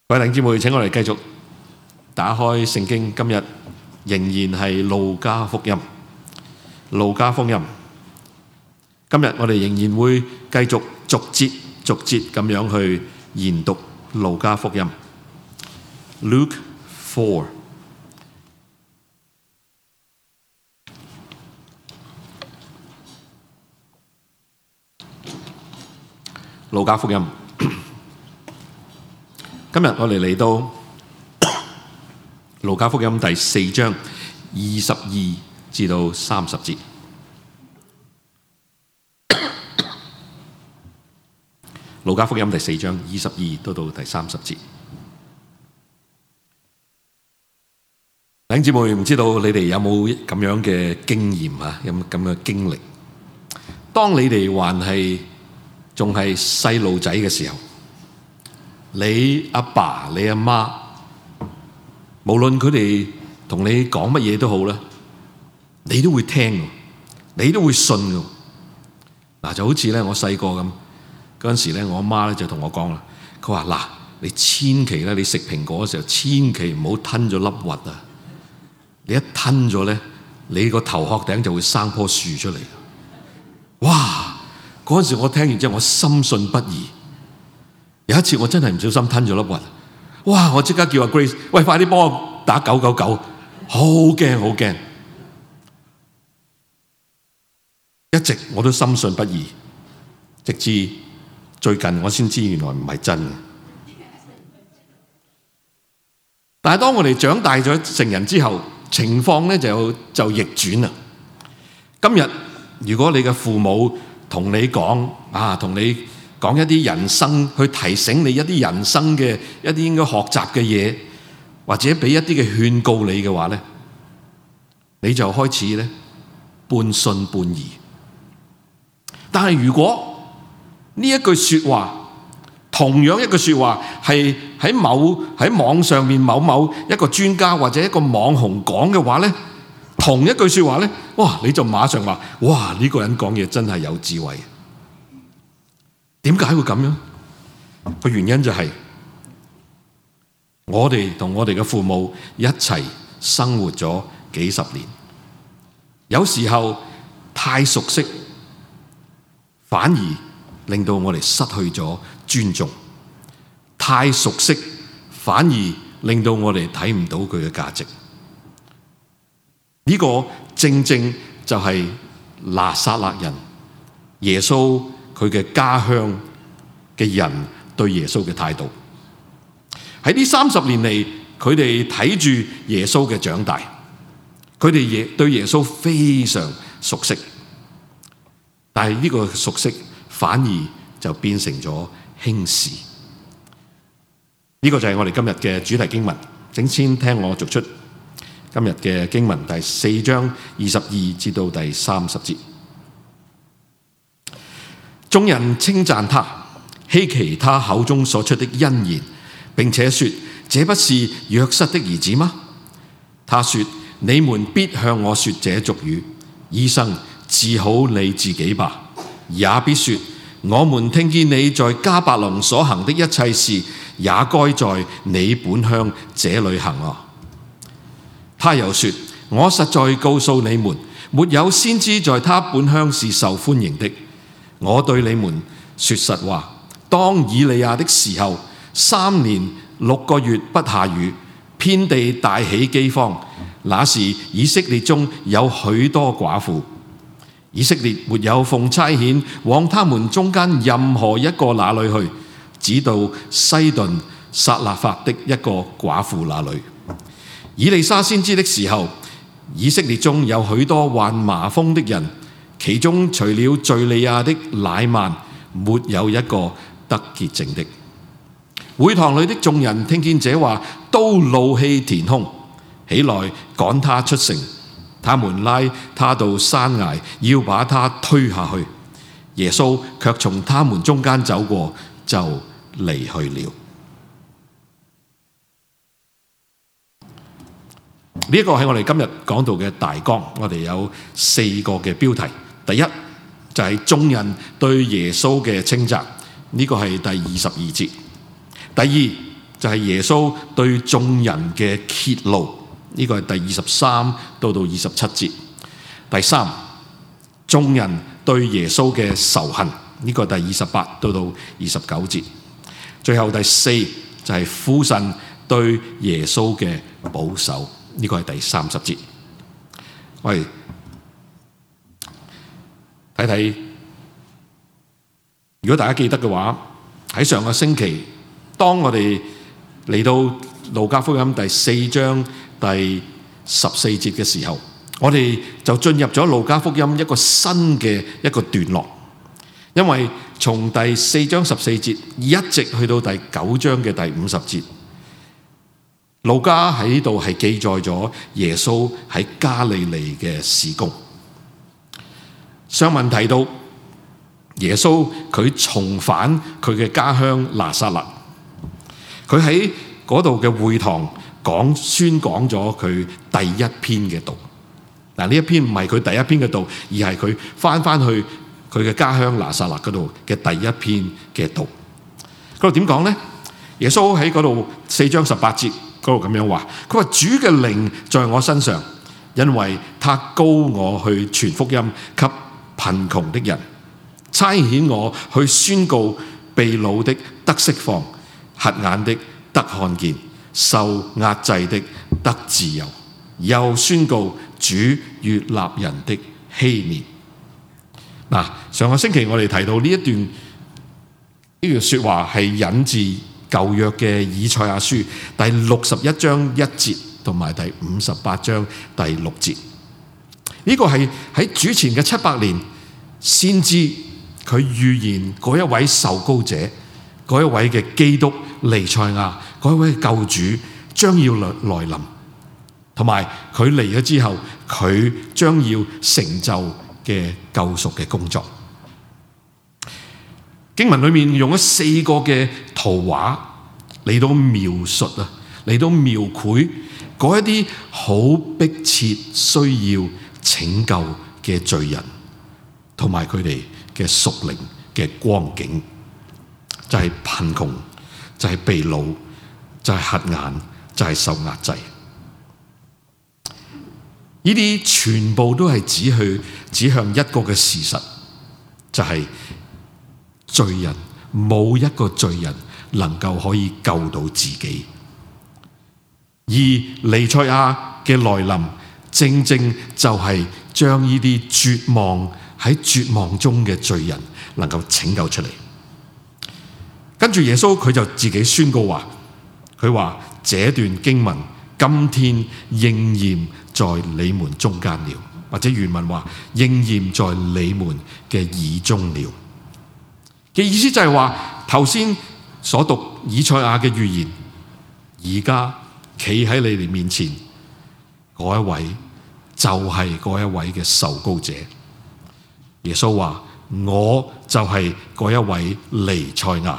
各位弟兄姊妹，請我哋繼續打開聖經。今日仍然係路加福音。路加福音，今日我哋仍然會繼續逐節咁樣去研讀路加福音。Luke 4。路加福音，今日我哋嚟到路加福音第4章22至到30節。路加福音第4章22到第30節。弟兄姊妹，唔知道你哋有冇咁樣嘅經驗啊？有冇咁嘅經歷？當你哋還係仲係細路仔嘅時候，你阿爸、你阿媽，無論佢哋同你講乜嘢都好啦，你都會聽，你都會信嘅。嗱，就好似咧我細個咁，嗰陣時咧我阿媽咧就同我講啦，佢話嗱，你千祈咧，你食蘋果嘅時候，千祈唔好吞咗粒核啊！你一吞咗咧，你個頭殼頂就會生棵樹出嚟。哇！嗰陣時我聽完之後，我深信不疑。有一次我真係唔小心吞咗粒核，哇！我即刻叫阿 Grace， 喂，快啲幫我打999，好驚好驚。一直我都深信不疑，直至最近我先知原來唔係真嘅。但係當我哋長大咗成人之後，情況咧就逆轉啦。今日如果你嘅父母同你講同你講一啲人生，去提醒你一啲人生嘅一啲應該學習嘅嘢，或者俾一啲嘅勸告你嘅話咧，你就開始咧半信半疑。但係如果呢一句說話，同樣一句說話係喺網上面某一個專家或者一個網紅講嘅話咧，同一句說話咧，哇！你就馬上話，哇！呢個人講嘢真係有智慧。點解會咁樣？個原因就係我哋同我哋嘅父母一齊生活咗幾十年，有時候太熟悉，反而令到我哋失去咗尊重；太熟悉，反而令到我哋睇唔到佢嘅價值。呢個正正就係拿撒勒人耶穌佢嘅家鄉嘅人對耶穌嘅態度。喺呢30年嚟，佢哋睇住耶穌嘅長大，佢哋對耶穌非常熟悉，但係呢個熟悉反而就變成咗輕視。呢個就係我哋今日嘅主題經文。請先聽我讀出今日嘅經文，第4章22至到第30節。眾人稱讚他，希奇他口中所出的恩言，並且說：這不是約瑟的兒子嗎？他說：你們必向我說這俗語，醫生，治好你自己吧。也必說：我們聽見你在迦百農所行的一切事，也該在你本鄉這裏行啊。他又說：我實在告訴你們，沒有先知在他本鄉是受歡迎的。我對你們說實話，當以利亞的時候，3年6個月不下雨，遍地大起饑荒，那時以色列中有許多寡婦。以色列沒有奉差遣往他們中間任何一個那裏去，只到西頓撒勒法的一個寡婦那裏。以利沙先知的時候，以色列中有許多患麻風的人，其中除了敘利亞的乃縵，沒有一個得潔淨的。會堂裏的眾人聽見這話，都怒氣填胸，起來趕他出城。他們拉他到山崖，要把他推下去。耶穌卻從他們中間走過，就離去了。呢一個係我哋今日講到嘅大綱，我哋有4個嘅標題。第一就係眾人對耶穌嘅稱讚，呢個係第22節。第二就係耶穌對眾人嘅揭露，呢個係第23到27節。第3，眾人對耶穌嘅仇恨，呢個係第28到29節。最後第4就係父神對耶穌嘅保守，呢個係第30節。我哋睇睇，如果大家記得嘅話，喺上個星期，當我哋嚟到路加福音第4章第14節嘅時候，我哋就進入咗路加福音一個新嘅一個段落。因為從第4章14節一直去到第9章嘅第50節，路加喺呢度係記載咗耶穌喺加利利嘅事工。上文提到耶穌佢重返佢嘅家鄉拿撒勒，佢喺嗰度嘅會堂宣講咗佢第一篇嘅道。嗱，呢一篇唔係佢第一篇嘅道，而係佢翻去佢嘅家鄉拿撒勒嗰度嘅第一篇嘅道。嗰度點講呢？耶穌喺嗰度4章18節嗰度咁樣話，佢話主嘅靈在我身上，因為他膏我去傳福音給貧窮的人，差遣我去宣告被擄的得釋放，瞎眼的得看見，受壓制的得自由，又宣告主悅納人的禧年。嗱，上個星期我哋提到呢段說話係引自舊約嘅以賽亞書第61章1節同埋第58章第6節。呢個係喺主前嘅700年先知佢預言嗰一位受膏者，嗰一位嘅基督彌賽亞，嗰一位救主將要來臨，同埋佢嚟咗之後，佢將要成就嘅救贖嘅工作。經文裏面用咗4個嘅圖畫嚟到描述啊，嚟到描繪嗰一啲好迫切需要拯救嘅罪人，同埋佢哋嘅屬靈嘅光景，就係貧窮，就係被擄，就係瞎眼，就係受壓制。呢啲全部都係指向一個嘅事實，就係罪人冇一個罪人能夠可以救到自己，而彌賽亞嘅來臨正正就係將呢啲喺絕望中嘅罪人能夠拯救出嚟。跟住耶穌佢就自己宣告話，佢話這段經文今天應驗在你們中間了，或者原文話應驗在你們嘅耳中了嘅意思，就係話頭先所讀以賽亞嘅預言，而家企喺你哋面前嗰一位就係嗰一位嘅受膏者。耶穌話我就係嗰一位彌賽亞。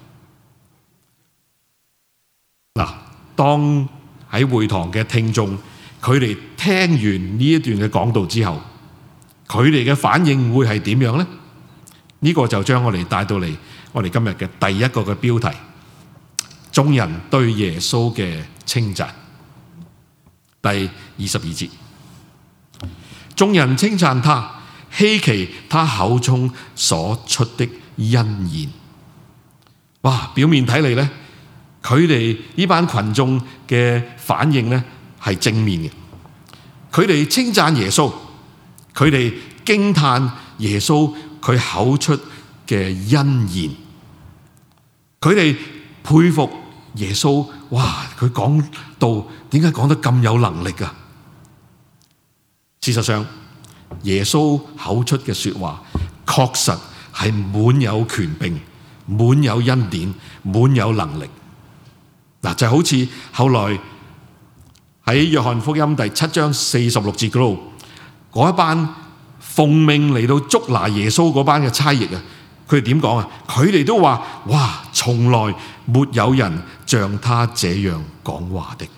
嗱，當喺會堂嘅聽眾，佢哋聽完呢一段嘅講道之後，佢哋嘅反應會係點樣呢？呢個就將我哋帶到嚟我哋今日嘅第一個嘅標題：眾人對耶穌嘅稱讚。第22節，眾人稱讚他，希奇他口中所出的恩言。哇！表面睇嚟呢，佢哋呢班群眾嘅反應呢係正面嘅，佢哋稱讚耶穌，佢哋驚嘆耶穌佢口出嘅恩言，佢哋佩服耶穌。哇！佢講道點解講得咁有能力啊？事實上，耶穌口出嘅說話確實係滿有權柄、滿有恩典、滿有能力。嗱，就好似後來喺約翰福音第7章46節嗰度，嗰一班奉命嚟到捉拿耶穌嗰班嘅差役啊，佢哋點講啊？佢哋都話：哇，從來沒有人像他這樣講話的。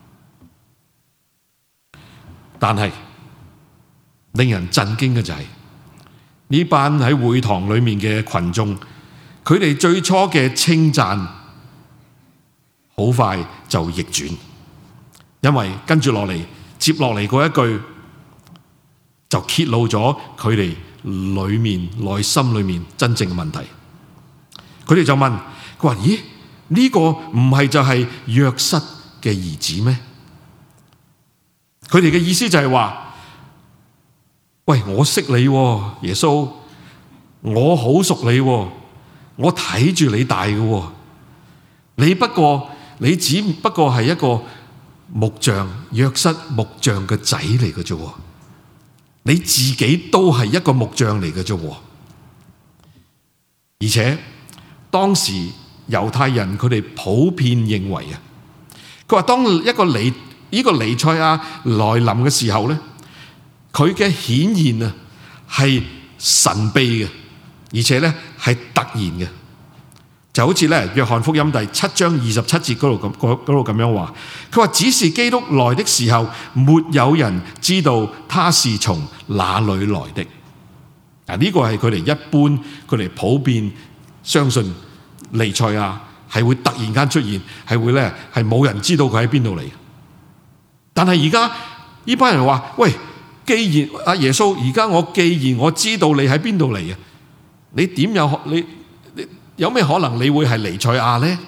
但係令人震驚嘅就係呢班喺會堂裏面嘅群眾，佢哋最初嘅稱讚好快就逆轉，因為跟住接落嚟嗰一句就揭露咗佢哋內心裏面真正嘅問題。佢哋就問，佢話：咦，呢個唔係就係約瑟嘅兒子咩？佢哋嘅意思就係話：喂，我識你喎，耶穌，我好熟你喎，我睇住你大嘅喎，你只不過係一個木匠，約瑟木匠嘅仔嚟嘅啫，你自己都係一個木匠嚟嘅啫。而且當時猶太人佢哋普遍認為啊，佢話當呢個彌賽亞來臨嘅時候咧，佢嘅顯現啊係神秘嘅，而且咧係突然嘅，就好似咧約翰福音第7章27節嗰度咁樣話，佢話只是基督來的時候，沒有人知道他是從哪裏來的。嗱，呢個係佢哋一般佢哋普遍相信彌賽亞係會突然間出現，係會咧係冇人知道佢喺邊度嚟。但係而家呢班人話：喂，既然阿耶穌，而家既然我知道你喺邊度嚟啊，你有咩可能你會係彌賽亞咧？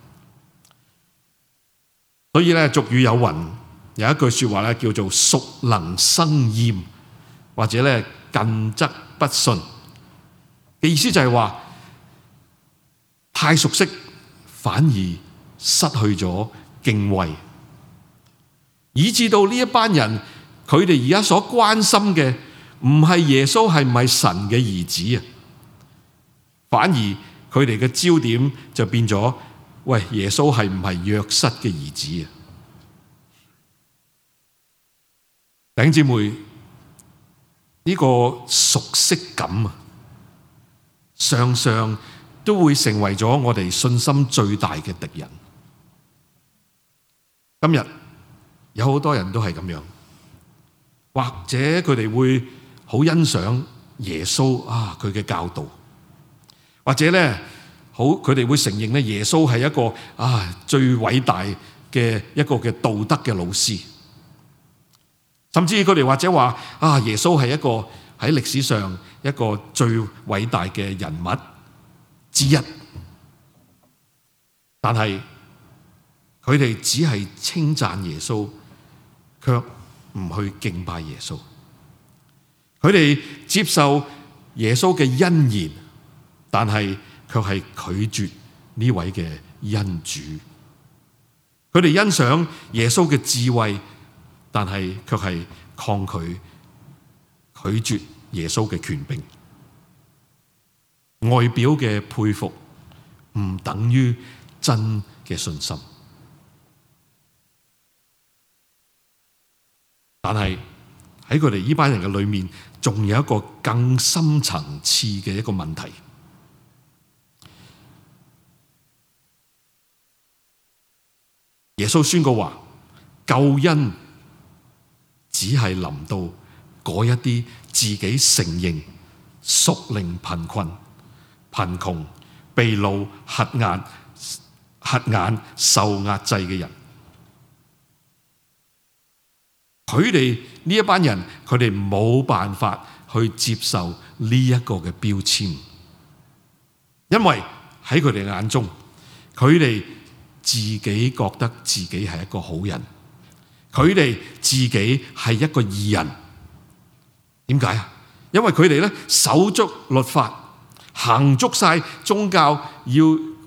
所以咧俗語有云，有一句說話咧叫做熟能生厭，或者咧近則不遜嘅意思就係話太熟悉反而失去咗敬畏，以致到呢一班人佢哋而家所關心嘅唔係耶穌係唔係神嘅兒子啊，反而佢哋嘅焦點就變咗，喂，耶穌係唔係約瑟嘅兒子啊？弟兄姊妹，呢個熟悉感啊，常常都會成為咗我哋信心最大嘅敵人。今日有好多人都係咁樣，或者佢哋會好欣賞耶穌啊佢嘅教導，或者咧佢哋會承認咧耶穌係一個最偉大嘅一個嘅道德嘅老師，甚至佢哋或者話耶穌係一個喺歷史上一個最偉大嘅人物之一，但係佢哋只係稱讚耶穌，卻唔去敬拜耶穌。佢哋接受耶穌嘅恩言，但係卻係拒絕呢位嘅恩主。佢哋欣賞耶穌嘅智慧，但係卻係抗拒拒絕耶穌嘅權柄。外表嘅佩服唔等於真嘅信心，但係喺佢哋呢班人嘅裏面，仲有一個更深層次嘅一個問題。耶穌宣告話：救恩只係臨到嗰一啲自己承認屬靈貧困、貧窮、被擄、瞎眼、受壓制嘅人。佢哋呢一班人，佢哋冇辦法去接受呢一個嘅標籤，因為喺佢哋眼中，佢哋自己覺得自己係一個好人，佢哋自己係一個義人。點解啊？因為佢哋咧守足律法，行足晒宗教要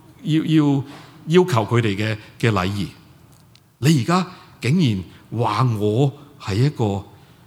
求佢哋嘅禮儀。你而家竟然話我係一個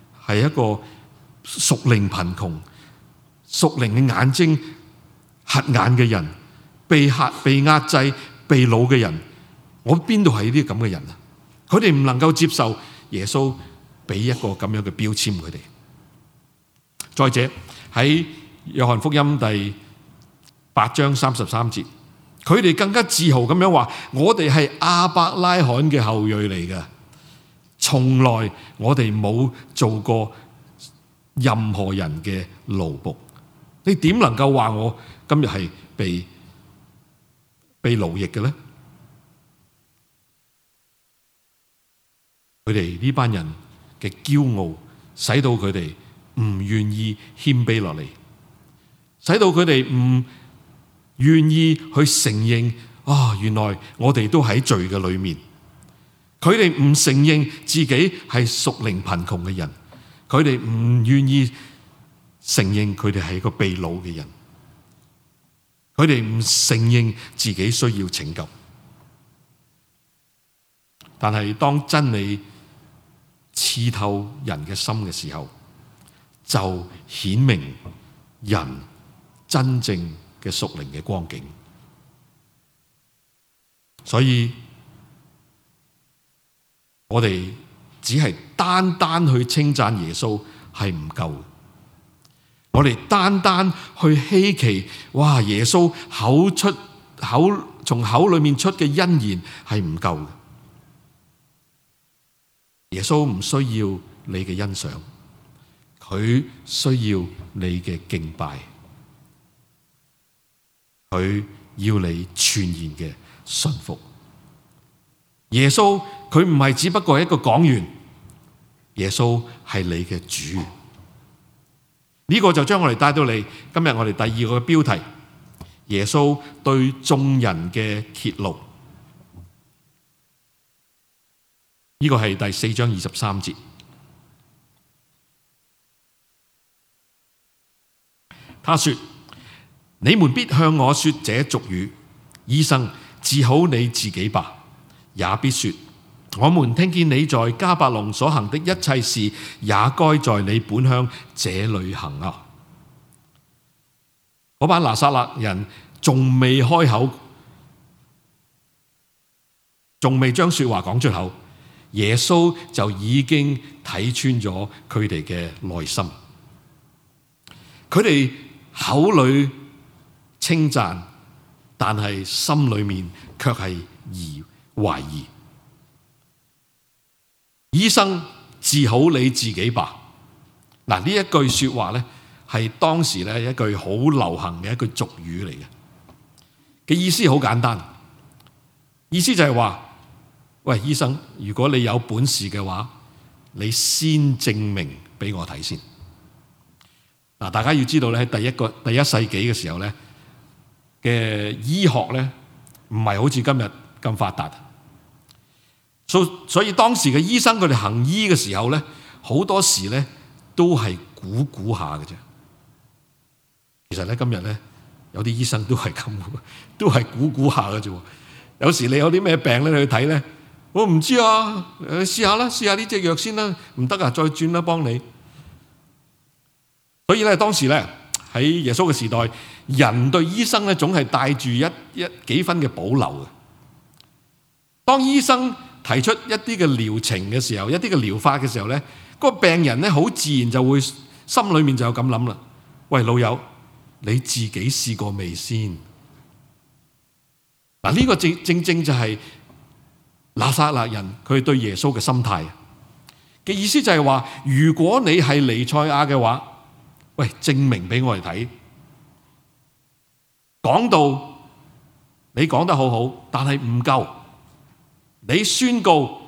屬靈貧窮、屬靈嘅眼睛瞎眼嘅人，被壓制、被擄嘅人，我邊度係呢啲咁嘅人啊？佢哋唔能夠接受耶穌俾一個咁樣嘅標籤佢哋。再者喺約翰福音第8章33節，佢哋更加自豪咁樣話：我哋係亞伯拉罕嘅後裔嚟嘅，從來我哋冇做過任何人嘅奴僕。你點能夠話我今日係被奴役嘅咧？ 佢哋呢班人嘅驕傲，使到佢哋唔願意謙卑落嚟，使到佢哋唔願意去承認原來我哋都喺罪嘅裏面。佢哋唔承認自己係屬靈貧窮嘅人，佢哋唔願意承認佢哋係個被擄嘅人，佢哋唔承認自己需要拯救。但係當真理刺透人嘅心嘅時候，就顯明人真正嘅屬靈嘅光景。所以我哋只係單單去稱讚耶穌係唔夠嘅，我哋單單去希奇，耶穌從口裏面出嘅恩言係唔夠嘅。耶穌唔需要你嘅欣賞，佢需要你嘅敬拜，佢要你全然嘅信服。耶穌佢唔係只不過係一個講員，耶穌係你嘅主。呢個就將我哋帶到嚟今日我哋第二個標題：耶穌對眾人嘅揭露。呢個係第4章23節。他說：你們必向我說這俗語，醫生，治好你自己吧。也必說：我們聽見你在迦百農所行的一切事，也該在你本鄉這裏行啊。嗰班拿撒勒人仲未開口，仲未將說話講出口，耶穌就已經睇穿咗佢哋嘅內心。佢哋口裏稱讚，但係心裏面卻係懷疑。醫生，治好你自己吧。嗱，呢一句說話咧，係當時咧一句好流行嘅一句俗語嚟嘅意思好簡單，意思就係話：喂，醫生，如果你有本事嘅話，你先證明俾我睇先。嗱，大家要知道咧，喺第一世紀嘅時候咧嘅醫學咧，唔係好似今日咁發達。所以當時嘅醫生佢哋行醫嘅時候咧，好多時咧都係估下嘅啫。其實咧今日咧有啲醫生都係咁，都係估下嘅啫。有時你有啲咩病咧，你去睇咧，我唔知啊，試下啦，試下呢隻藥先啦，唔得啊，再轉啦，幫你。所以咧當時咧喺耶穌嘅時代，人對醫生咧總係帶住幾分嘅保留嘅。當醫生提出一啲嘅療程嘅時候，一啲嘅療法嘅時候咧，嗰個病人咧好自然就會心裏面就有咁諗啦。喂，老友，你自己試過未先？嗱，呢個正就係拿撒勒人佢對耶穌嘅心態嘅意思，就係話，如果你係彌賽亞嘅話，喂，證明俾我哋睇。講道你講得好好，但係唔夠。你宣告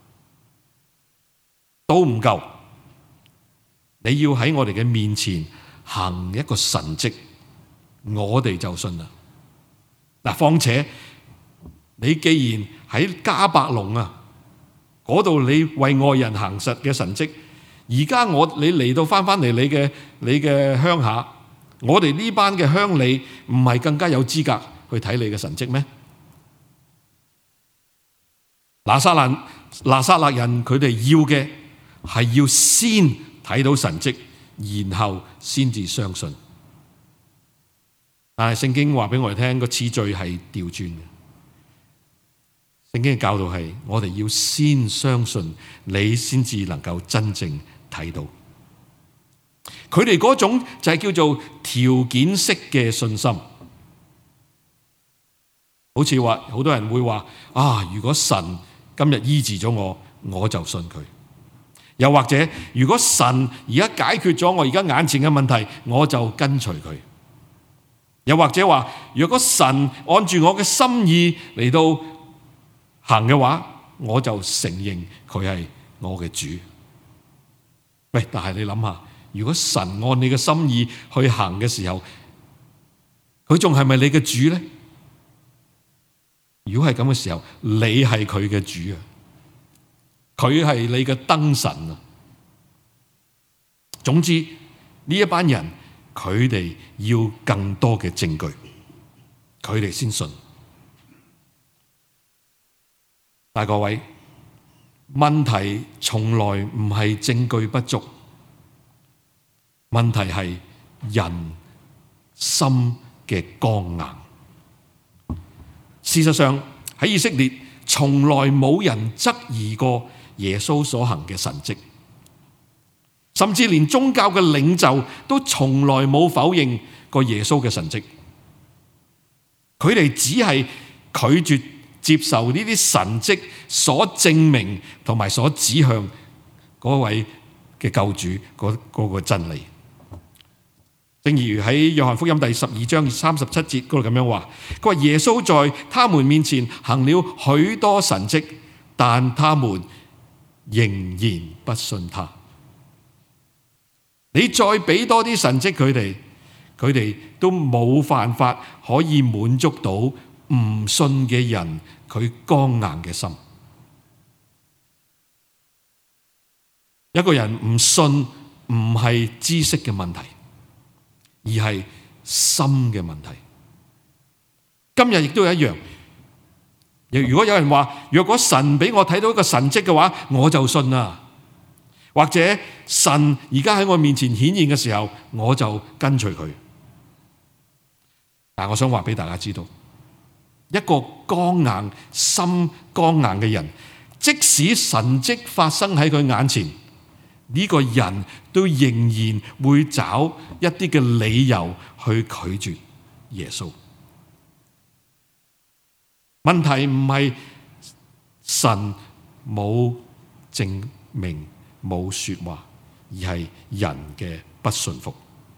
都唔夠，你要喺我哋嘅面前行一個神蹟，我哋就信啦。嗱，況且你既然喺迦百農嗰度，你為外人行實嘅神蹟，而家你嚟到翻嚟你嘅鄉下，我哋呢班嘅鄉里唔係更加有資格去睇你嘅神蹟咩？拿撒勒人佢哋要嘅係要先睇到神蹟，然後先至相信。但係聖經話俾我哋聽，個次序係調轉嘅。聖經嘅教導係我哋要先相信，你先至能夠真正睇到。佢哋嗰種就係叫做條件式嘅信心，好似話好多人會話如果神今日醫治咗我就信佢。又或者如果神而家解決咗我而家眼前嘅問題，我就跟隨佢。又或者話，如果神按住我嘅心意嚟到行嘅話，我就承認佢係我嘅主。喂，但係你諗下，如果神按你嘅心意去行嘅時候，佢仲係咪你嘅主呢？如果係咁嘅時候，你係佢嘅主啊，佢係你嘅燈神啊。總之呢一班人，佢哋要更多嘅證據，佢哋先信。但各位，問題從來唔係證據不足，問題係人心嘅剛硬。事實上喺以色列，從來冇人質疑過耶穌所行嘅神蹟，甚至連宗教嘅領袖都從來冇否認過耶穌嘅神蹟。佢哋只係拒絕接受呢啲神蹟所證明同埋所指向嗰位嘅救主嗰個真理。正如喺約翰福音第12章37節嗰度咁樣話，佢話耶穌在他們面前行了許多神蹟，但他們仍然不信他。你再俾多啲神蹟佢哋都冇辦法可以滿足到唔信嘅人佢剛硬嘅心。一個人唔信唔係知識嘅問題，而係心嘅問題。今日亦都係一樣。如果有人話，若果神俾我睇到一個神蹟嘅話，我就信啦。或者神而家喺我面前顯現嘅時候，我就跟隨佢。但我想話俾大家知道，一個剛硬心剛硬嘅人，即使神蹟發生喺佢眼前，呢個人都仍然會找一啲嘅理由去拒絕耶穌。問題唔係神冇證明冇說話，而係人嘅不信服。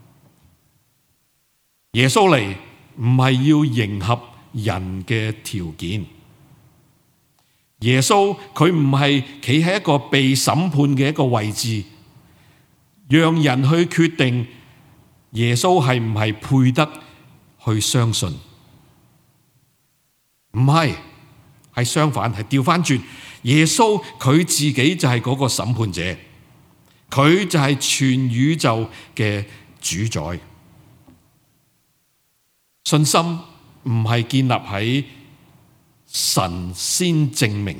耶穌嚟唔係要迎合人嘅條件。耶穌佢唔係企喺一個被審判嘅一個位置，讓人去決定耶穌係唔係配得去相信。唔係，係相反，係調翻轉。耶穌佢自己就係嗰個審判者，佢就係全宇宙嘅主宰。信心唔係建立喺神先證明，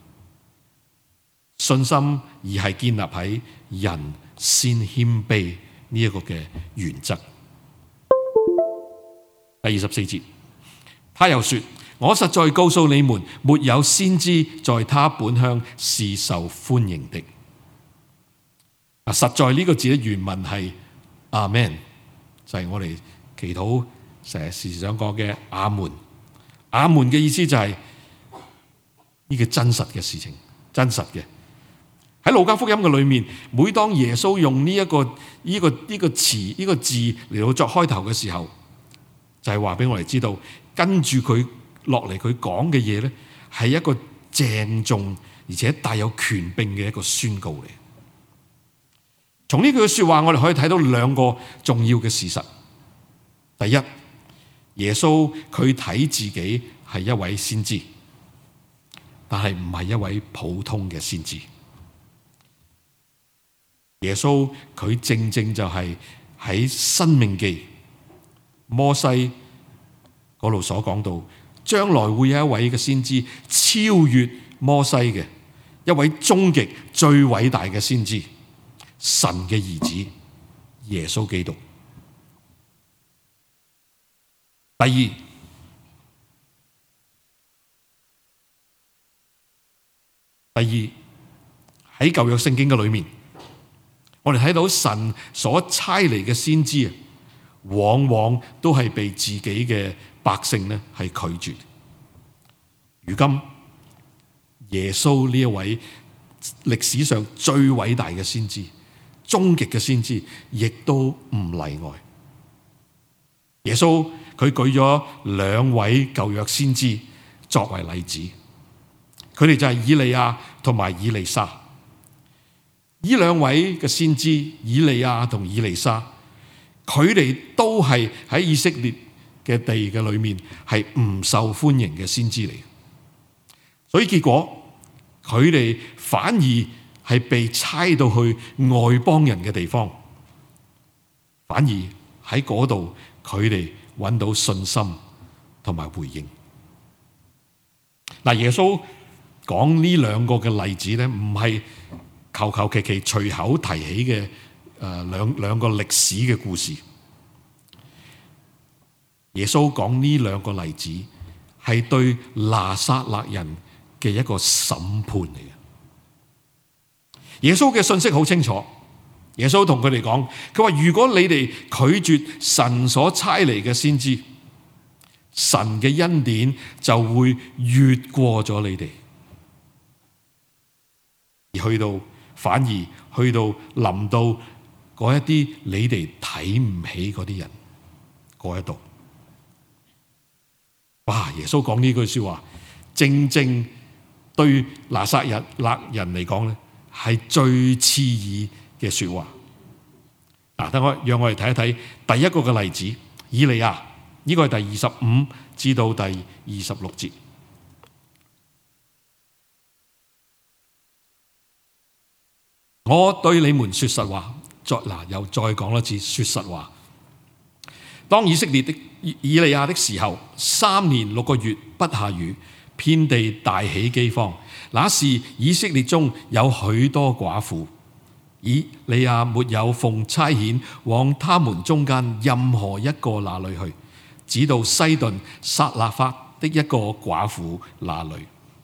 信心而係建立喺人先謙卑呢一個嘅原則。第24節，他又說：我實在告訴你們，沒有先知在他本鄉是受歡迎的。實在呢個字嘅原文係阿們，就係我哋祈禱成日時常講嘅阿門。阿門嘅意思就係呢個真實嘅事情，真實嘅。喺路加福音嘅裏面，每當耶穌用呢個詞呢個字嚟到作開頭嘅時候，就係話俾我哋知道，跟住佢落嚟佢講嘅嘢咧，係一個鄭重而且帶有權柄嘅一個宣告嚟。從呢句說話，我哋可以睇到兩個重要嘅事實。第一，耶穌佢睇自己係一位先知，但係唔係一位普通嘅先知。耶穌佢正正就係喺申命記摩西嗰度所講到，將來會有一位嘅先知超越摩西嘅，一位終極最偉大嘅先知，神嘅兒子耶穌基督。第二，喺舊約聖經嘅裏面，我哋睇到神所差嚟嘅先知啊，往往都係被自己嘅百姓咧係拒絕。如今耶穌呢一位歷史上最偉大嘅先知，終極嘅先知，亦都唔例外。耶穌佢舉咗兩位舊約先知作為例子，佢哋就係以利亞同埋以利沙。 呢兩位嘅先知以利亞同以利沙，佢哋都係喺以色列嘅地嘅裏面係唔受歡迎嘅先知嚟，所以結果佢哋反而係被差到去外邦人嘅地方，反而喺嗰度佢哋揾到信心同埋回應。嗱，耶穌講呢兩個嘅例子咧，唔係求求其其隨口提起嘅兩個歷史嘅故事。耶穌講呢兩個例子係對拿撒勒人嘅一個審判嚟嘅。耶穌嘅信息好清楚，耶穌同佢哋講，佢話如果你哋拒絕神所差嚟嘅先知，神嘅恩典就會越過咗你哋，而反而去到臨到嗰一啲你哋睇唔起嗰啲人嗰一度。哇！耶穌講呢句說話，正正對拿撒勒人嚟講咧，係最刺耳嘅說話。嗱，讓我哋睇一睇第一個嘅例子，以利亞。呢個係第25至到第26節。我對你們說實話，又再講多次，說實話。當以色列的以利亞的時候，3年6個月不下雨，遍地大起饑荒。那時以色列中有許多寡婦，以利亞沒有奉差遣往他們中間任何一個那裏去，只到西頓撒勒法的一個寡婦那裏。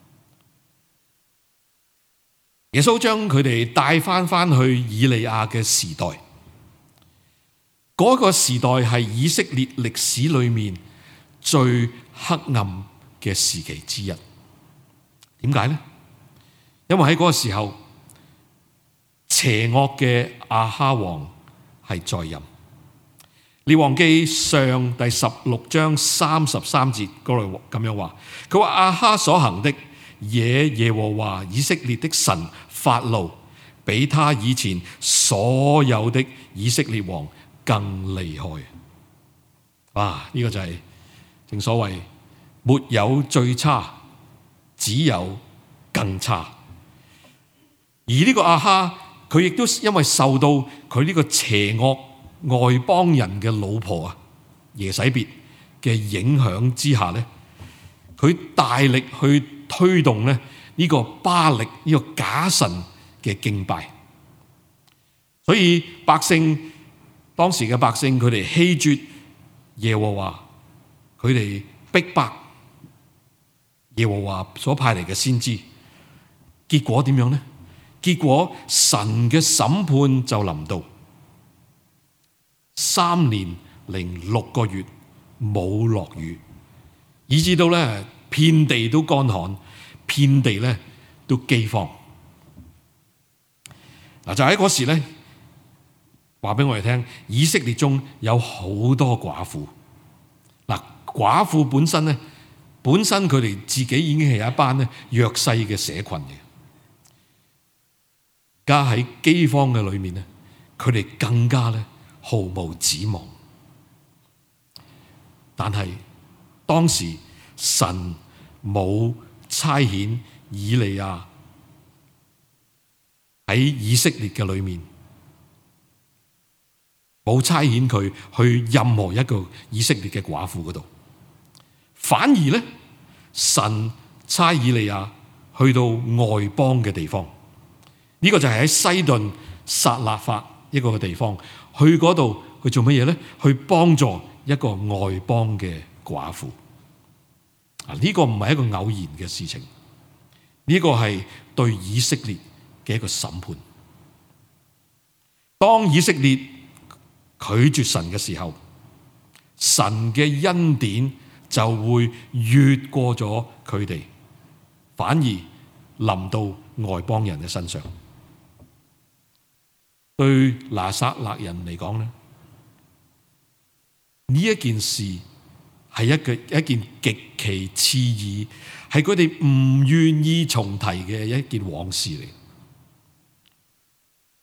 耶穌將佢哋帶翻去以利亞嘅時代，嗰個時代係以色列歷史裏面最黑暗嘅時期之一。點解呢？因為喺嗰個時候，邪惡嘅亞哈王係在任。列王記上第16章33節嗰度咁樣話，佢話亞哈所行的惹耶和華以色列的神發怒，比他以前所有的以色列王更厲害。哇！呢個就係正所謂沒有最差，只有更差。而呢個亞哈，佢亦都因為受到佢呢個邪惡外邦人嘅老婆耶洗別嘅影響之下咧，佢大力去推動咧呢個巴力呢個假神嘅敬拜，所以當時嘅百姓佢哋棄絕耶和華，佢哋逼迫耶和華所派嚟嘅先知，結果點樣呢？結果神嘅審判就臨到。3年6個月冇落雨，以至到咧遍地都乾旱，遍地咧都饑荒。嗱，就喺嗰時咧，話俾我哋聽，以色列中有好多寡婦。嗱，寡婦本身佢哋自己已經係一班咧弱勢嘅社群嘅，而家喺饑荒嘅裏面咧，佢哋更加咧毫無指望。但係當時神冇差遣以利亞喺以色列嘅裏面，冇差遣佢去任何一個以色列嘅寡婦嗰度，反而咧神差以利亞去到外邦嘅地方。呢個就係喺西頓撒勒法一個嘅地方，去嗰度去做乜嘢咧？去幫助一個外邦嘅寡婦。呢個唔係一個偶然嘅事情，呢個係對以色列嘅一個審判。當以色列拒絕神嘅時候，神嘅恩典就會越過咗佢哋，反而臨到外邦人嘅身上。對拿撒勒人嚟講咧，呢一件事係一件極其刺耳，係佢哋唔願意重提嘅一件往事嚟。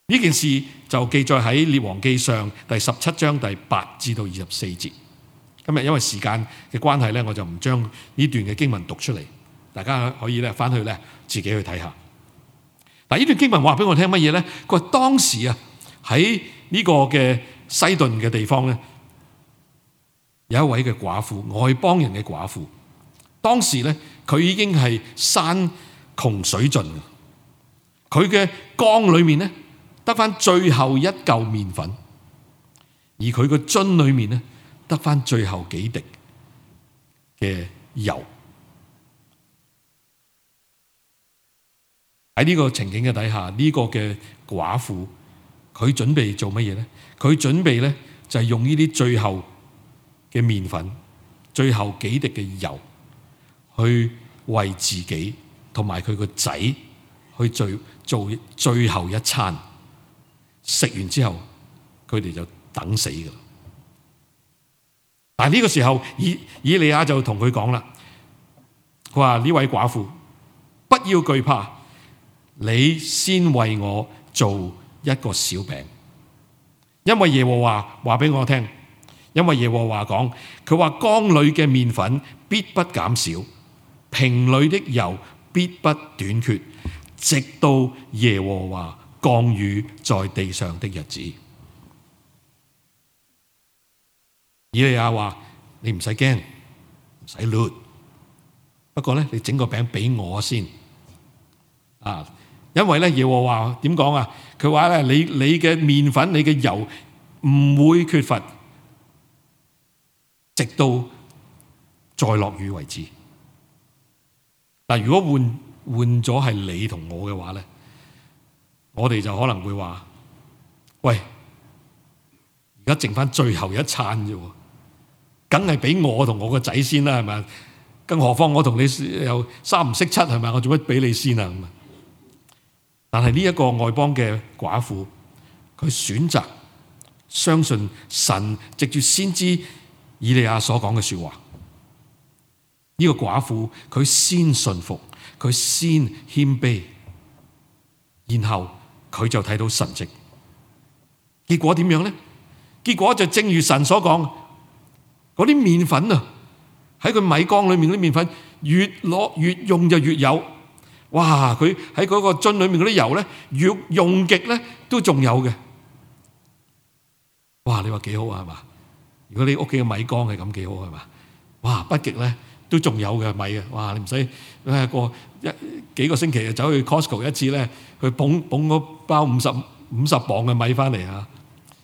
呢件事就記載喺列王記上第17章第8至到24節。今日因為時間嘅關係咧，我就唔將呢段嘅經文讀出嚟，大家可以咧翻去咧自己去睇下。但呢段經文話俾我聽乜嘢咧？佢話當時啊喺呢個嘅西頓嘅地方咧，有一位嘅寡婦，外邦人嘅寡婦。當時咧佢已經係山窮水盡，佢嘅缸裏面咧得翻最後一嚿麵粉，而佢個樽裏面咧得翻最後幾滴嘅油。喺呢個情景嘅底下，呢個嘅寡婦佢準備做乜嘢咧？佢準備咧就係用呢啲最後嘅麵粉、最後幾滴嘅油，去為自己同埋佢個仔去做最後一餐。食完之後，佢哋就等死噶啦。但係呢個時候，以利亞就同佢講啦，佢話呢位寡婦，不要懼怕，你先為我做一個小餅，因為耶和華話俾我聽，因為耶和華講，佢話缸裏嘅麵粉必不減少，瓶裏的油必不短缺，直到耶和華降雨在地上的日子。以利亞話：你唔使驚，唔使亂，不過咧，你整個餅俾我先啊！因為咧，耶和華點講啊？佢話咧，你嘅麵粉、你嘅油唔會缺乏，直到再落雨為止。但如果換咗係你同我嘅話咧，我哋就可能會話：喂，而家剩翻最後一餐啫喎，梗係俾我同我個仔先啦，係咪？更何況我同你又三唔識七，係咪？我做乜俾你先啊？咁啊！但係呢一個外邦嘅寡婦，佢選擇相信神藉住先知以利亞所講嘅說話。呢個寡婦佢先信服，佢先謙卑，然後佢就睇到神蹟。結果點樣咧？結果就正如神所講，嗰啲麵粉啊，喺佢米缸裏面嗰啲麵粉越用就越有。哇！佢喺嗰個樽裏面嗰啲油咧，越用極咧都仲有嘅。哇！你話幾好啊？係嘛？如果你屋企嘅米缸係咁幾好係嘛？哇！不極咧都仲有嘅米嘅。哇！你唔使過幾個星期就走去 Costco 一次咧，去捧嗰包50磅嘅米翻嚟啊！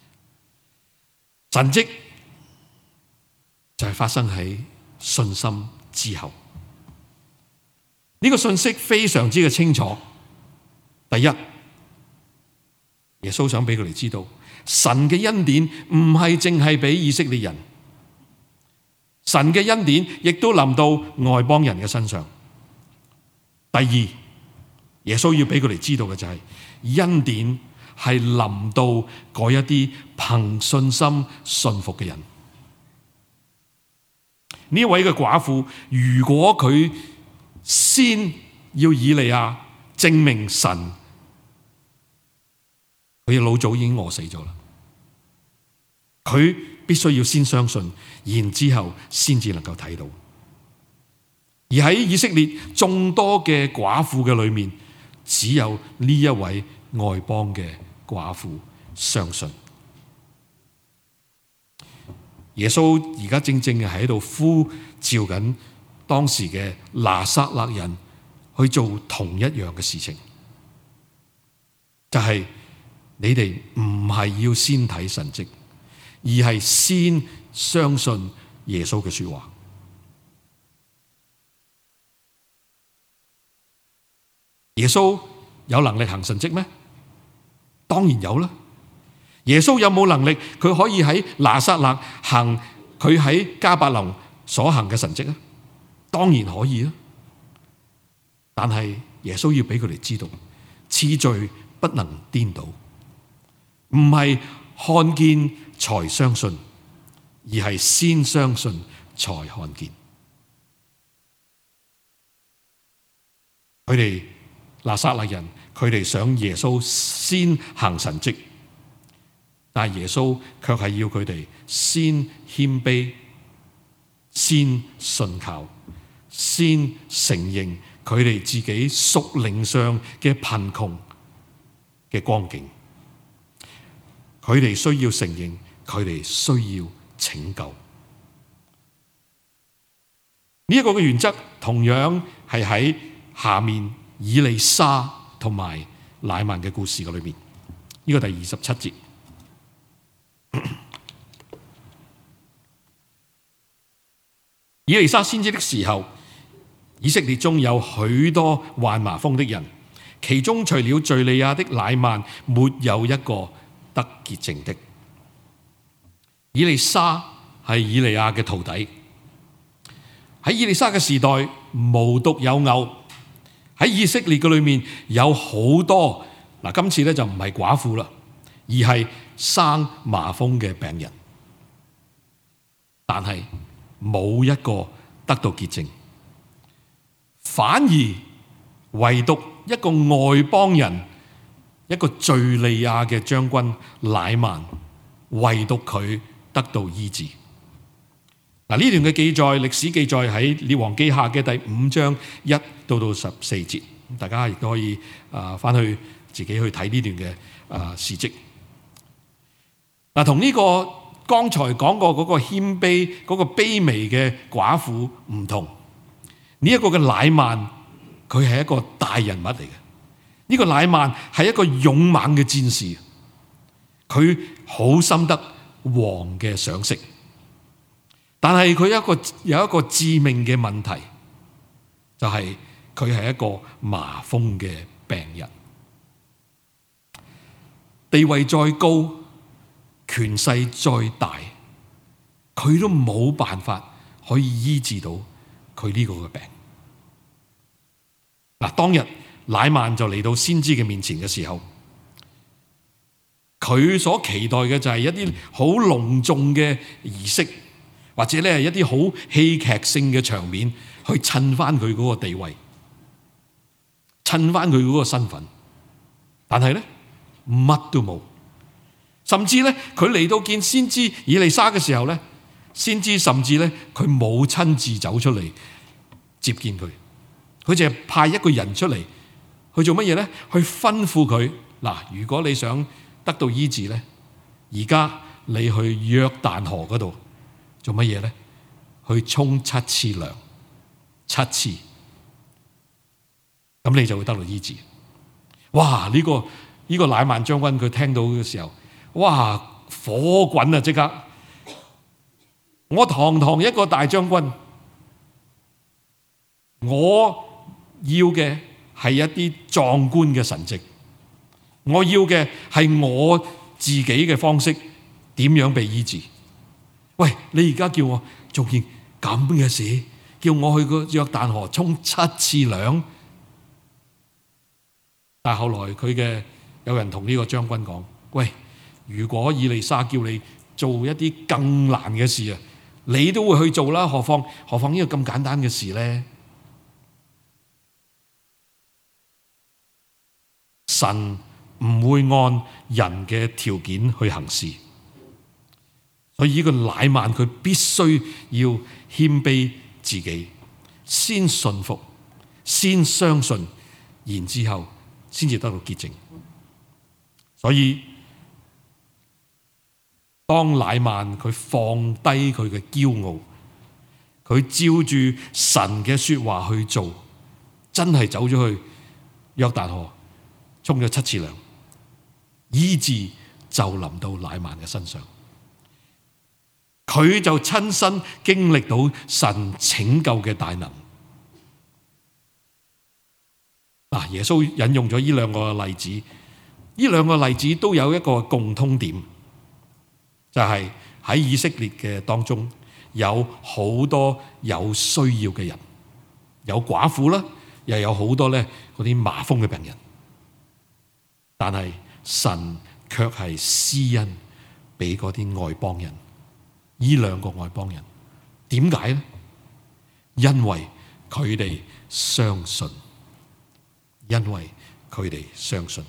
神蹟就係發生喺信心之後。呢個信息非常之嘅清楚。第一，耶穌想俾佢哋知道，神嘅恩典唔係淨係俾以色列人，神嘅恩典亦都臨到外邦人嘅身上。第二，耶穌要俾佢哋知道嘅就係，恩典係臨到嗰一啲憑信心信服嘅人。呢位嘅寡婦，如果佢先要以利亞證明神，佢嘅老早已經餓死咗啦。佢必須要先相信，然之後先至能夠睇到。而喺以色列眾多嘅寡婦嘅裏面，只有呢一位外邦嘅寡婦相信。耶穌而家正正係喺度呼召緊當時嘅拿撒勒人去做同一樣嘅事情，就係你哋唔係要先睇神蹟，而係先相信耶穌嘅說話。耶穌有能力行神蹟咩？當然有啦。耶穌有冇能力佢可以喺拿撒勒行佢喺迦百農所行嘅神蹟啊？當然可以啊。但係耶穌要俾佢哋知道，次序不能顛倒，唔係看見才相信，而係先相信才看見。佢哋拿撒勒人佢哋想耶穌先行神蹟，但係耶穌卻係要佢哋先謙卑，先信靠，先承認佢哋自己屬靈上嘅貧窮嘅光景。佢哋需要承認，佢哋需要拯救。呢一個嘅原則同樣係喺下面以利沙同埋乃縵嘅故事嘅裏面。呢個第27節。以利沙先知的時候，以色列中有許多患麻風的人，其中除了敘利亞的乃縵，沒有一個得潔淨的。以利沙係以利亞嘅徒弟，喺以利沙嘅時代無獨有偶，喺以色列嘅裏面有好多嗱，今次咧就唔係寡婦啦，而係生麻風嘅病人，但係冇一個得到潔淨，反而唯獨一個外邦人，一個敘利亞嘅將軍乃縵，唯獨佢得到醫治。嗱，呢段嘅記載，歷史記載喺列王記下嘅第5章1到14節，大家亦都可以翻去自己去睇呢段嘅事蹟。嗱，同呢個剛才講過嗰個謙卑、嗰個卑微嘅寡婦唔同，呢一個嘅乃縵，佢係一個大人物嚟嘅。呢個乃縵係一個勇猛嘅戰士，佢好深得王嘅賞識，但係佢有一個致命嘅問題，就係佢係一個麻風嘅病人，地位再高，權勢再大，佢都冇辦法可以醫治到佢呢個嘅病。嗱，當日乃縵就嚟到先知嘅面前嘅時候，佢所期待嘅就係一啲好隆重嘅儀式，或者咧一啲好戲劇性嘅場面，去襯翻佢嗰個地位，襯翻佢嗰個身份。但係咧乜都冇，甚至咧佢嚟到見先知以利沙嘅時候咧，先知甚至咧佢冇親自走出嚟接見佢，佢淨係派一個人出嚟去做乜嘢咧？去吩咐佢嗱，如果你想得到醫治咧，而家你去約旦河嗰度做乜嘢咧？去沖7次涼，7次，咁你就會得到醫治。哇！呢個乃縵將軍佢聽到嘅時候，哇！火滾啊！即刻，我堂堂一個大將軍，我要嘅係一啲壯觀嘅神蹟，我要嘅係我自己嘅方式點樣被醫治。喂，你而家叫我做件咁嘅事，叫我去個約旦河沖7次涼？但係後來有人同呢個將軍講：喂，如果以利沙叫你做一啲更難嘅事啊，你都會去做啦，何況呢個咁簡單嘅事咧？神唔會按人嘅條件去行事，所以呢個乃縵佢必須要謙卑自己，先信服，先相信，然之後先至得到潔淨。所以當乃縵佢放低佢嘅驕傲，佢照住神嘅說話去做，真係走咗去約旦河沖咗7次涼，醫治就臨到乃縵嘅身上，佢就親身經歷到神拯救嘅大能。嗱，耶穌引用咗呢兩個例子，呢兩個例子都有一個共通點，就係喺以色列嘅當中有好多有需要嘅人，有寡婦啦，又有好多咧嗰啲麻風嘅病人。但係神卻係施恩俾嗰啲外邦人，呢兩個外邦人，點解呢？因為佢哋相信， 因為佢哋相信。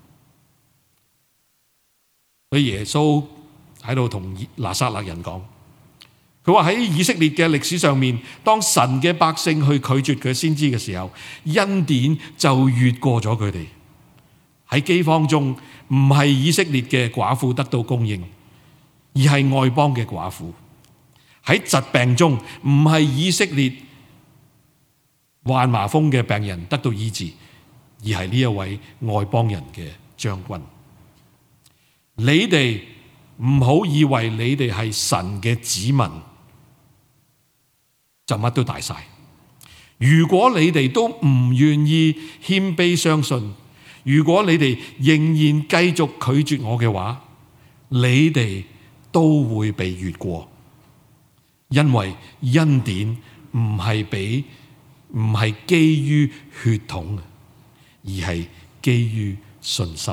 所以耶穌喺度同拿撒勒人講，佢話喺以色列嘅歷史上面，當神嘅百姓去拒絕佢先知嘅時候，恩典就越過咗佢哋。喺饑荒中，唔係以色列嘅寡婦得到供應，而係外邦嘅寡婦。喺疾病中，唔係以色列患麻風嘅病人得到醫治，而係呢一位外邦人嘅將軍。你哋唔好以為你哋係神嘅子民就乜都大晒。如果你哋都唔願意謙卑相信，如果你哋仍然繼續拒絕我嘅話，你哋都會被越過。因為恩典唔係基於血統，而係基於信心。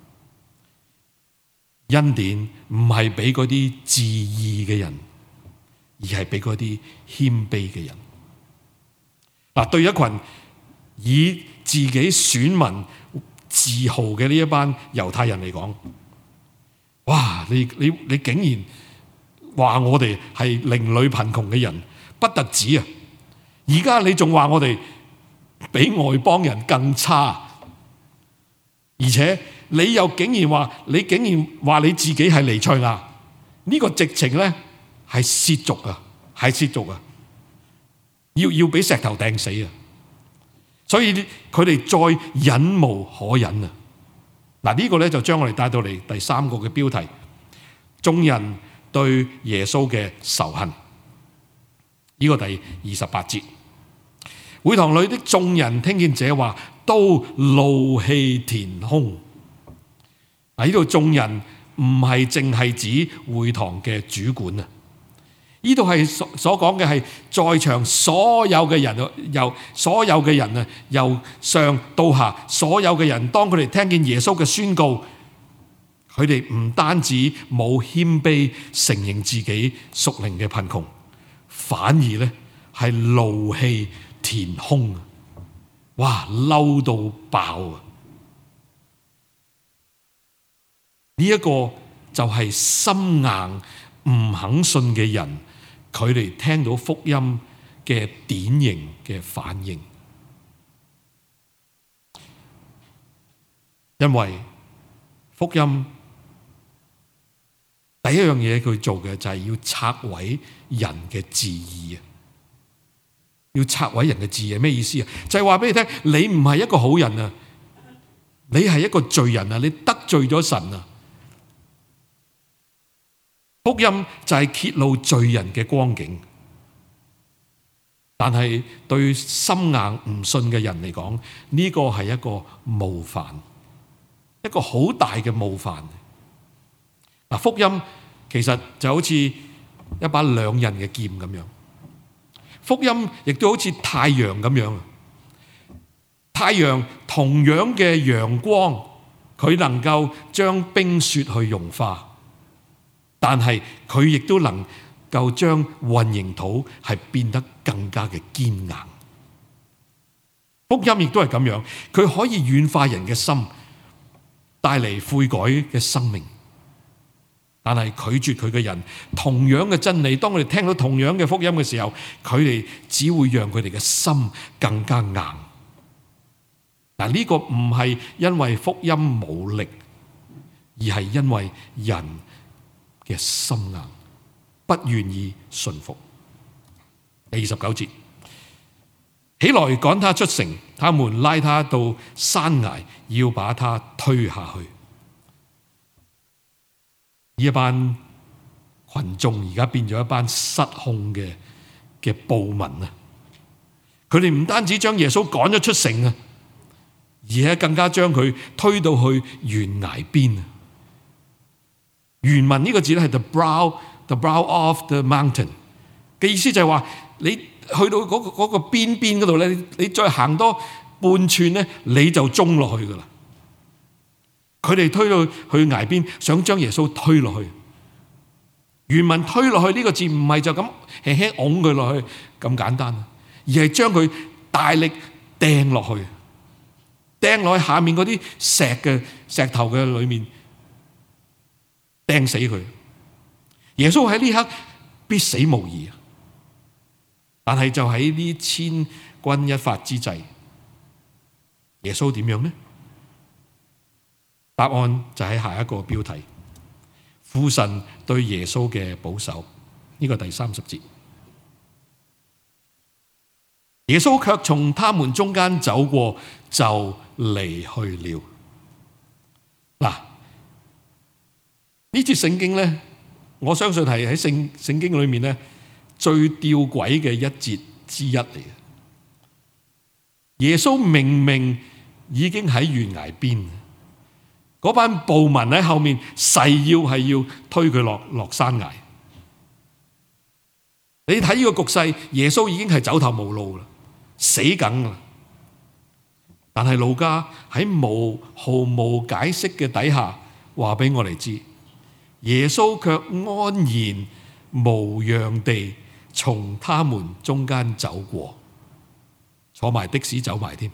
恩典唔係俾嗰啲自義嘅人，而係俾嗰啲謙卑嘅人。嗱，對一群以自己選民自豪嘅呢一班猶太人嚟講，哇！你竟然話我哋係鄰里貧窮嘅人，不特止啊！而家你仲話我哋比外邦人更差，而且你又竟然話你自己係彌賽亞，呢個直情咧係褻瀆啊，係褻瀆啊！要俾石頭掟死啊！所以佢哋再忍無可忍啊！嗱，呢個咧就將我哋帶到嚟第三個嘅標題：眾人對耶穌嘅仇恨。呢個第28節，會堂裏的眾人聽見這話，都怒氣填胸。嗱，呢度眾人唔係淨係指會堂嘅主管啊。呢度係所講嘅係在場所有嘅人，由上到下，所有嘅人，當佢哋聽見耶穌嘅宣告，佢哋唔單止冇謙卑承認自己屬靈嘅貧窮，反而咧係怒氣填胸，哇，嬲到爆啊！呢一個就係心硬唔肯信嘅人，佢哋聽到福音嘅典型嘅反應。因為福音第一樣嘢佢做嘅就係要拆毀人嘅自義啊！要拆毀人嘅自義係咩意思啊？就係話俾你聽，你唔係一個好人啊，你係一個罪人啊，你得罪咗神啊！福音就係揭露罪人嘅光景，但係對心硬唔信嘅人嚟講，呢個係一個冒犯，一個好大嘅冒犯。嗱，福音其實就好似一把兩刃嘅劍咁樣，福音亦都好似太陽咁樣。太陽同樣嘅陽光，佢能夠將冰雪去融化。但係佢亦都能夠將混凝土係變得更加嘅堅硬。福音亦都係咁樣，佢可以軟化人嘅心，帶嚟悔改嘅生命。但係拒絕佢嘅人，同樣嘅真理，當佢哋聽到同樣嘅福音嘅時候，佢哋只會讓佢哋嘅心更加硬。嗱，呢個唔係因為福音冇力，而係因為人嘅心硬，不願意順服。第29節，起來趕他出城，他們拉他到山崖，要把他推下去。呢一班群眾而家變咗一班失控嘅暴民啊！佢哋唔單止將耶穌趕咗出城啊，而且更加將佢推到去懸崖邊啊！原文呢個字咧係 the brow of the mountain 嘅意思，就係話你去到嗰個邊嗰度咧，你再行多半寸咧，你就中落去噶啦。佢哋推到去崖邊，想將耶穌推落去。原文推落去呢個字唔係就咁輕輕拱佢落去咁簡單，而係將佢大力掟落去。 掟落去下面嗰啲石頭嘅裏面，掟死佢。耶穌喺呢刻必死無疑，但係就喺呢千鈞一髮之際，耶穌點樣呢？答案就喺下一個標題：父神對耶穌嘅保守。呢個第30節，耶穌卻從他們中間走過，就離去了。嗱，呢節聖經咧，我相信係喺聖經裏面咧最吊詭嘅一節之一嚟嘅。耶穌明明已經喺懸崖邊，嗰班暴民喺後面誓要推佢落山崖。你睇呢個局勢，耶穌已經係走投無路啦，死梗啦。但係路加喺毫無解釋嘅底下話俾我哋知，耶穌卻安然無恙地從他們中間走過，坐埋的士走埋添。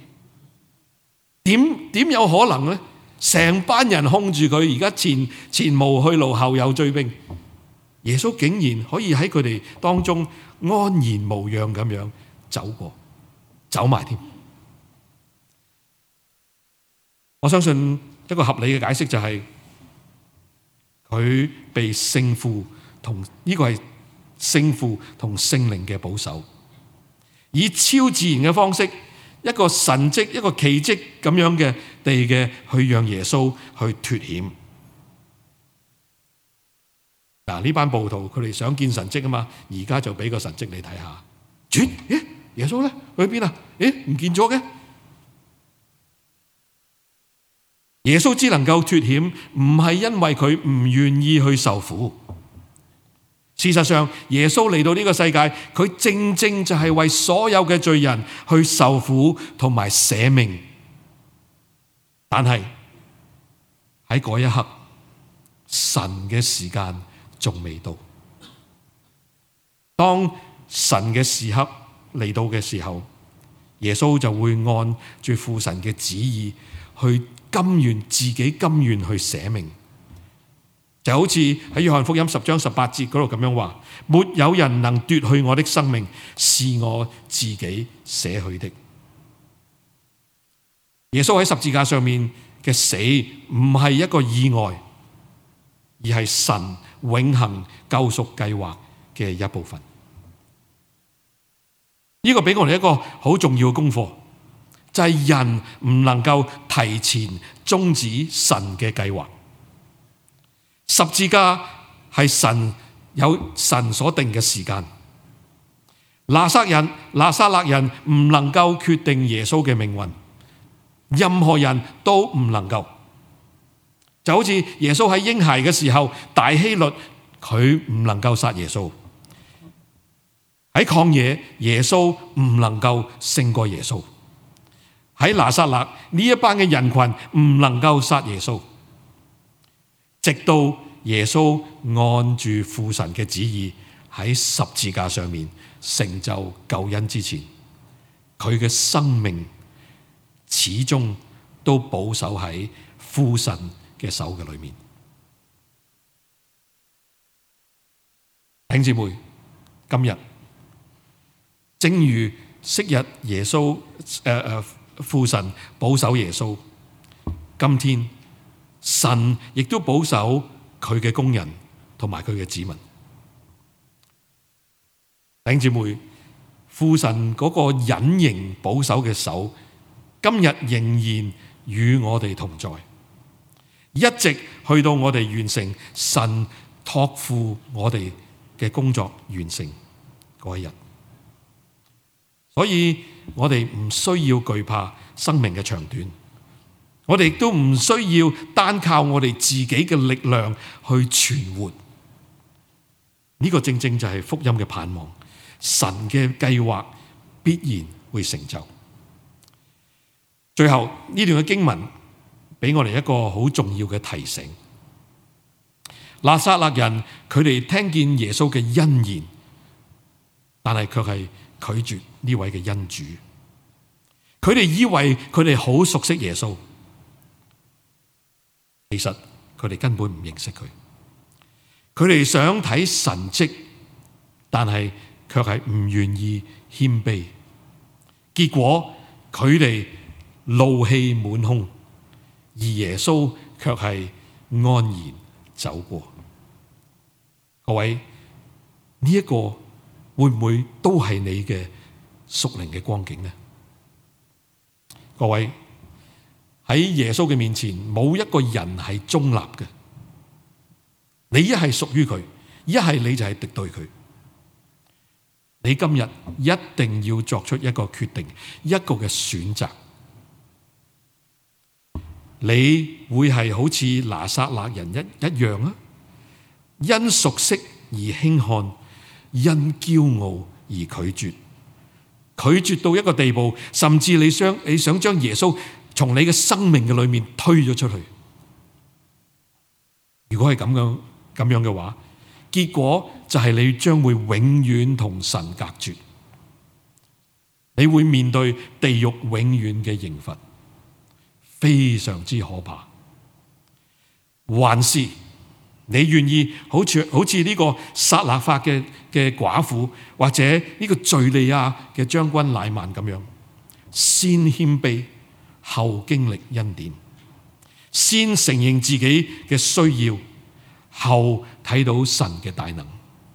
點有可能呢？成班人控住佢，而家前無去路，後有追兵。耶穌竟然可以喺佢哋當中安然無恙咁樣走過，走埋添。我相信一個合理嘅解釋就係佢被聖父同呢個係聖父同聖靈嘅保守，以超自然嘅方式，一個神蹟、一個奇蹟咁樣嘅去讓耶穌去脫險。嗱，呢班暴徒佢哋想見神蹟啊嘛，而家就俾個神蹟你睇下。轉，耶穌咧去邊啊？唔見咗嘅。耶穌只能夠脫險，唔係因為佢唔願意去受苦。事實上，耶穌嚟到呢個世界，佢正正就係為所有嘅罪人去受苦同埋捨命。但係喺嗰一刻，神嘅時間仲未到。當神嘅時刻嚟到嘅時候，耶穌就會按住父神嘅旨意去自己甘願去捨命。就好似喺約翰福音10章18節嗰度咁樣話：沒有人能奪去我的生命，是我自己捨去的。耶穌喺十字架上面嘅死唔係一個意外，而係神永恆救贖計劃嘅一部分。呢個俾我哋一個好重要嘅功課，就係人唔能夠提前終止神嘅計劃。十字架係有神所定嘅時間。拿撒勒人唔能夠決定耶穌嘅命運，任何人都唔能夠。就好似耶穌喺嬰孩嘅時候，大希律佢唔能夠殺耶穌。喺曠野，耶穌唔能夠勝過耶穌。喺拿撒勒呢一班嘅人群唔能夠殺耶穌，直到耶穌按住父神嘅旨意喺十字架上面成就救恩之前，佢嘅生命始終都保守喺父神嘅手嘅裏面。弟兄姊妹，今日正如昔日耶穌父神保守耶穌，今天神亦都保守佢嘅工人同埋佢嘅子民。弟兄姊妹，父神嗰個隱形保守嘅手，今日仍然與我哋同在，一直去到我哋完成神託付我哋嘅工作完成嗰一日。所以我哋唔需要懼怕生命嘅長短，我哋亦都唔需要單靠我哋自己嘅力量去存活。呢個正正就係福音嘅盼望，神嘅計劃必然會成就。最後呢段嘅經文俾我哋一個好重要嘅提醒。拿撒勒人佢哋聽見耶穌嘅恩言，但係卻係拒絕呢位嘅恩主。 佢哋以為佢哋好熟悉耶穌，其實佢哋根本唔認識佢。佢哋想睇神蹟，但係卻係唔願意謙卑。結果佢哋怒氣滿胸，而耶穌卻係安然走過。各位，呢一個會唔會都係你嘅屬靈嘅光景呢？各位，喺耶穌嘅面前，冇一個人係中立嘅。你一係屬於佢，一係你就係敵對佢。你今日一定要作出一個決定，一個嘅選擇。你會係好似拿撒勒人一樣啊？因熟悉而輕看，因驕傲而拒絕到一個地步，甚至你想將耶穌從你嘅生命嘅裏面推咗出去。如果係咁樣嘅話，結果就係你將會永遠同神隔絕，你會面對地獄永遠嘅刑罰，非常之可怕。還是你願意好似呢個撒勒法嘅寡婦，或者呢個敘利亞嘅將軍乃縵咁樣，先謙卑後經歷恩典，先承認自己嘅需要，後睇到神嘅大能。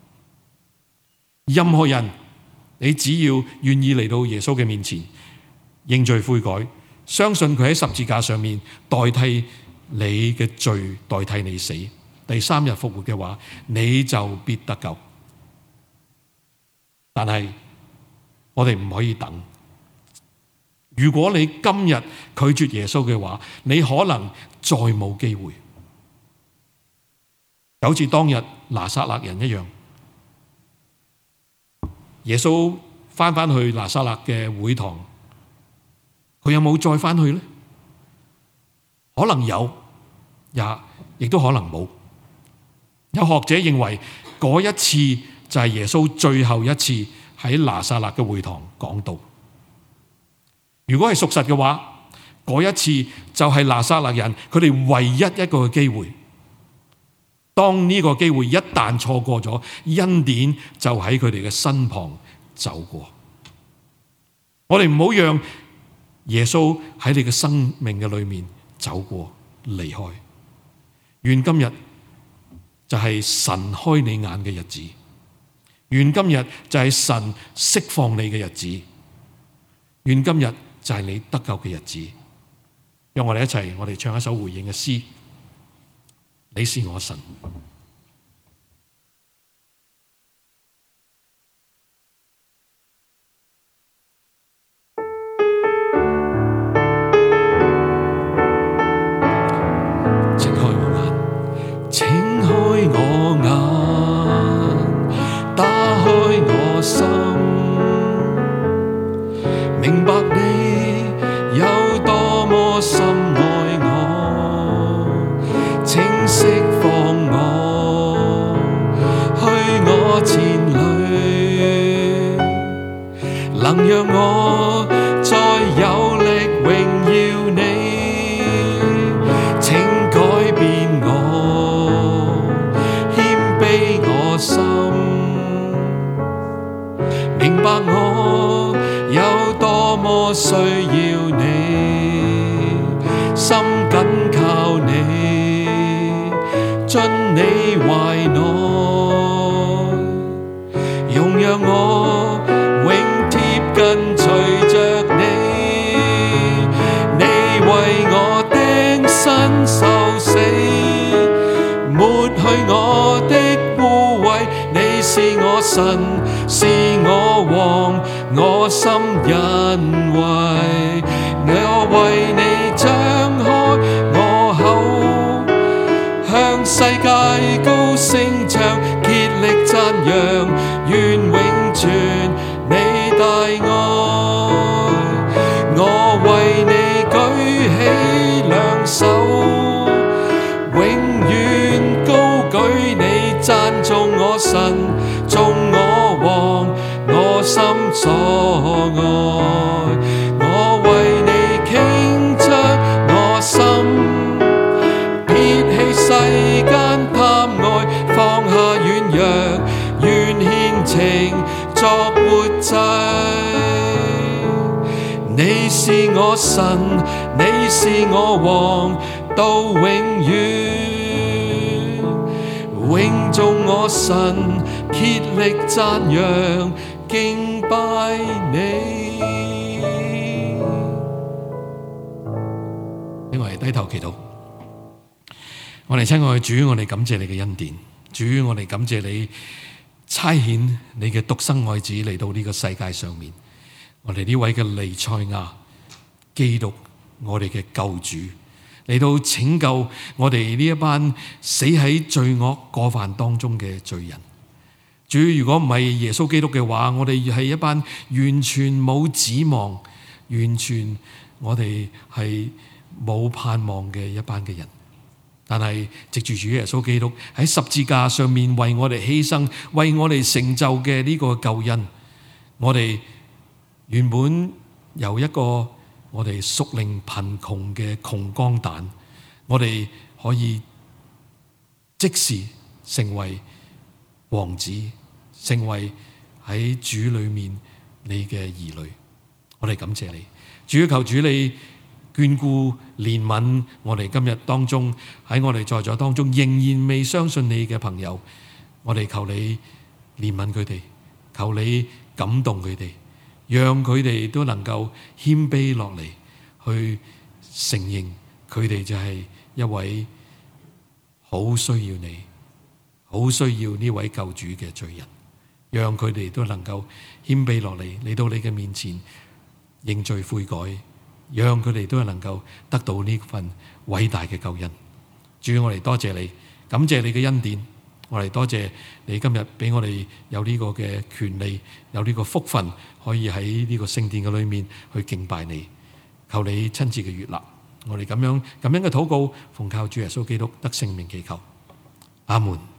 任何人，你只要願意嚟到耶穌嘅面前認罪悔改，相信佢喺十字架上面代替你嘅罪，代替你死，第三日復活嘅話，你就必得救。但係我哋唔可以等。如果你今日拒絕耶穌嘅話，你可能再冇機會。就好似當日拿撒勒人一樣，耶穌翻去拿撒勒嘅會堂，佢有冇再翻去呢？可能有，亦都可能冇。有學者認為嗰一次就係耶穌最後一次喺拿撒勒嘅會堂講道。如果係屬實嘅話，嗰一次就係拿撒勒人佢哋唯一一個嘅機會。當呢個機會一旦錯過咗，恩典就喺佢哋嘅身旁走過。我哋唔好讓耶穌喺你嘅生命嘅裏面走過離開。願今日就係神開你眼嘅日子，願今日就係神釋放你嘅日子，願今日就係你得救嘅日子。讓我哋一齊，我哋唱一首回應嘅詩。你是我神。請開我眼，請開我眼，打開我心，明白你有多麼深愛我，請釋放我去我前裏，能讓我再有力榮耀你，請改變我，謙卑我心，明白我有多麼需要你，心緊靠你，進你懷內，容讓我永貼緊隨着你，你為我釘身受死，抹去我的污穢，你是我神，是我王，我心欣慰，我為你張開我口，向世界高聲唱，竭力讚揚，願永存你大愛。我為你舉起兩手，永遠高舉你，讚頌我神，頌我王，我心所愛。我為神，你是我王，到永遠。永頌我神，竭力讚揚敬拜你。請我哋低頭祈禱。我哋親愛的主，我哋感謝你嘅恩典。主，我哋感謝你差遣你嘅獨生愛子嚟到呢個世界上面。我哋呢位嘅彌賽亞基督，我哋嘅救主，嚟到拯救我哋呢一班死喺罪惡過犯當中嘅罪人。主，如果唔係耶穌基督嘅話，我哋係一班完全冇指望，完全我哋係冇盼望嘅一班嘅人。但係藉住主耶穌基督喺十字架上面為我哋犧牲，為我哋成就嘅呢個救恩，我哋原本由一個我哋屬靈貧窮嘅窮光蛋，我哋可以即時成為王子，成為喺主裏面你嘅兒女。我哋感謝你，主，求主你眷顧憐憫我哋今日當中喺我哋在座當中仍然未相信你嘅朋友，我哋求你憐憫佢哋，求你感動佢哋，讓佢哋都能夠謙卑落嚟，去承認佢哋就係一位好需要你、好需要呢位救主嘅罪人，讓佢哋都能夠謙卑落嚟，嚟到你嘅面前認罪悔改，讓佢哋都係能夠得到呢份偉大嘅救恩。主，我哋多謝你，感謝你嘅恩典，我哋多謝你今日俾我哋有呢個嘅權利，有呢個福分，可以喺呢個聖殿嘅裏面去敬拜你。求你親自嘅悅納，我哋咁樣嘅禱告，奉靠主耶穌基督得聖名祈求，阿門。